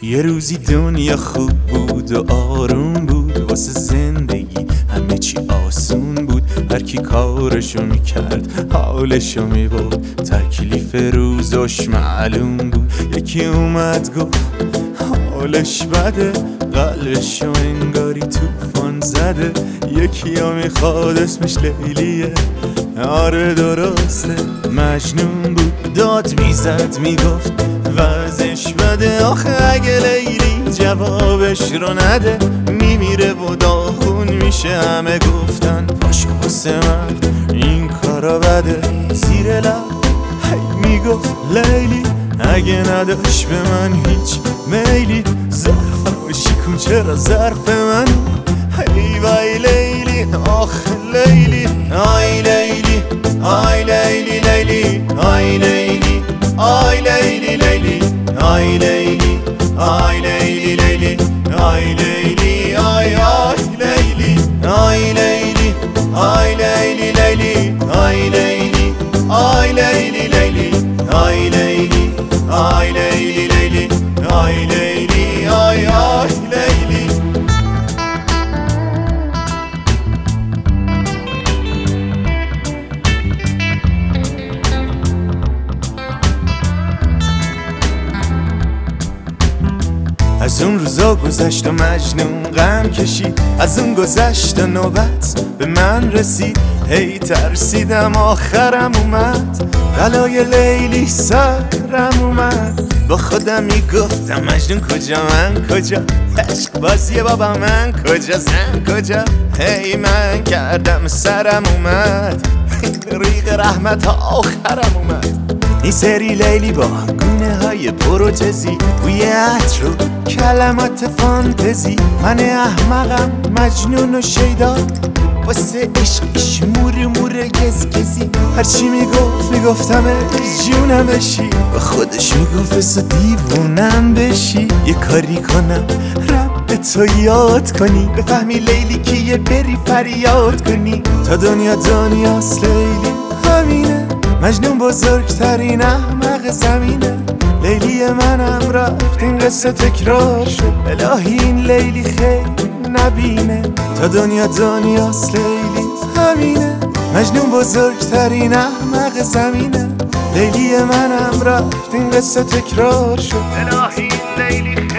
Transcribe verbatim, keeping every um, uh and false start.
یه روزی دنیا خوب بود و آروم بود، واسه زندگی همه چی آسون بود. هر کی کارشو میکرد حالشو میبرد، تکلیف روزش معلوم بود. یکی اومد گفت حالش بده، قلبشو انگاری توفان زده. یکی ها میخواد اسمش لیلیه، آره درسته مجنون بود. داد میزد میگفت وضعش بده، آخه اگه لیلی جوابش رو نده میمیره و داغون میشه. همه گفتن پاشو واسه مرد این کارا بده. زیر لب هی میگفت لیلی اگه نداشت به من هیچ میلی، ظرفم شکن چرا ظرف من. هی وای لیلی آخ لیلی، آی لیلی آی لیلی لیلی، آی لیلی آی لیلی لیلی، آی لیلی آی لیلی لیلی، آی لیلی آی آی لیلی، آی لیلی آی لیلی لیلی، آی لیلی آی لیلی لیلی، آی لیلی آی لیلی لیلی، آی لیلی آی آی لیلی. از اون روزا گذشت و مجنون غم کشید، از اون گذشت و نوبت به من رسید. هی ترسیدم آخرم اومد، بلای لیلی سرم اومد. با خودم میگفتم مجنون کجا من کجا، عشق بازی بابا من کجا زن کجا. هی من کردم سرم اومد، ریق رحمت ها آخرم اومد. این سری لیلی با گونه های پروتزی، بوی عطر و کلمات فانتزی. من احمقم مجنون و شیدا، واسه عشقش مور مور گزگزی. هرچی میگفت میگفتم جونم بشی، با خودش میگفت بسا دیوونم بشی. یه کاری کنم رب تو یاد کنی، بفهمی لیلی کیه بری فریاد کنی. تا دنیا دنیاست لیلی همینه، مجنون بزرگترین احمق زمینه. لیلی منم رفت این قصه تکرار شد، الهی این لیلی خیلی نبینه. تا دنیا دنیاست لیلی همینه، مجنون بزرگترین احمق زمینه. لیلی منم رفت این قصه تکرار شد، الهی این لیلی